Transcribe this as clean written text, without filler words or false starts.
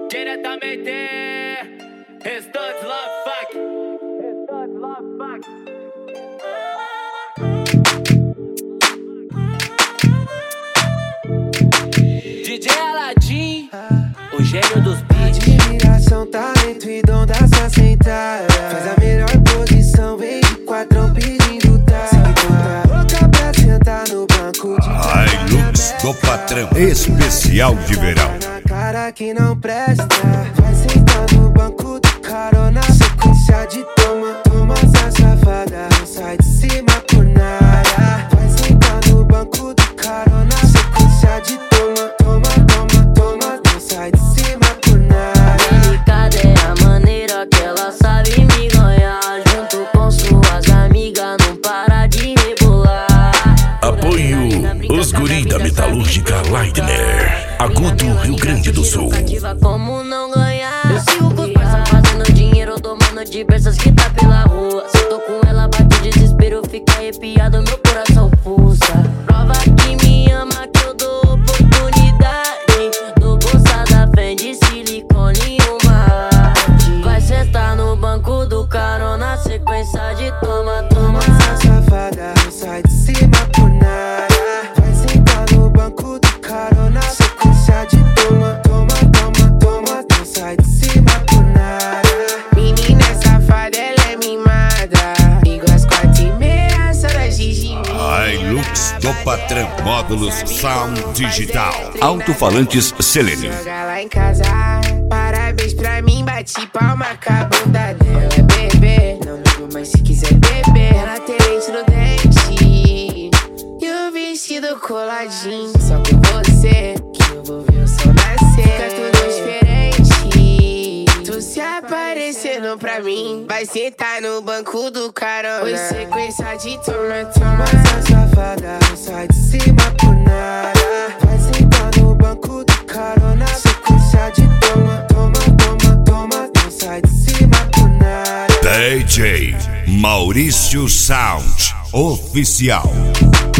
Diretamente, Studs Love Fuck. Studs Love Fuck. DJ Aladim, o gênio dos beats. Admiração, talento e dom da sua sentada. Faz a melhor posição, vem de quatrão pedindo tá. Sem contar boca pra sentar no banco de Hilux do patrão, especial de verão. na cara que não presta. Vai sentar no banco do carona, sequência de toma. Toma essa safada, não sai de cima por nada. Vai sentar no banco do carona, sequência de toma. Toma, toma, toma, não sai de cima por nada. Delicada é a maneira que ela sabe me ganhar. Junto com suas amigas, não para de rebolar. Apoio os guri da metalúrgica Lightner, Agudo, Rio Grande do Sul. Ativa como não ganhar. Eu sigo com os parça fazendo dinheiro, tomando diversas que tá pela rua. Se eu tô com ela, bate desespero, fica arrepiado, meu coração pulsa. Prova que me ama, que eu dou oportunidade. Dou bolsa da Fendi, silicone e uma arte. Vai sentar no banco do carona, sequência de toma, toma. Essa safada não sai de cima por nada. Vai sentar no banco do carona, sequência de toma, toma, toma, toma, não sai de cima por nada. Menina safada, ela é mimada. Ligo às 4h30, só da Gigi. Hilux do patrão, módulos Sound Digital, alto-falantes Selênio. Joga lá em casa, parabéns pra mim, bati palma com a bunda dela. Bebê, não ligo, mas se quiser beber. Ela tem lente no dente e o vestido coladinho. Só com você que eu vou ver o sol nascer. Fica tudo diferente, tu se aparecendo pra mim. Vai sentar no banco do carona. Oi, sequência de toma, toma. Essa safada não sai de cima por nada. Vai sentar no banco do carona, sequência de toma, toma, toma, toma, não sai de cima por nada. DJ Maurício Sound Oficial.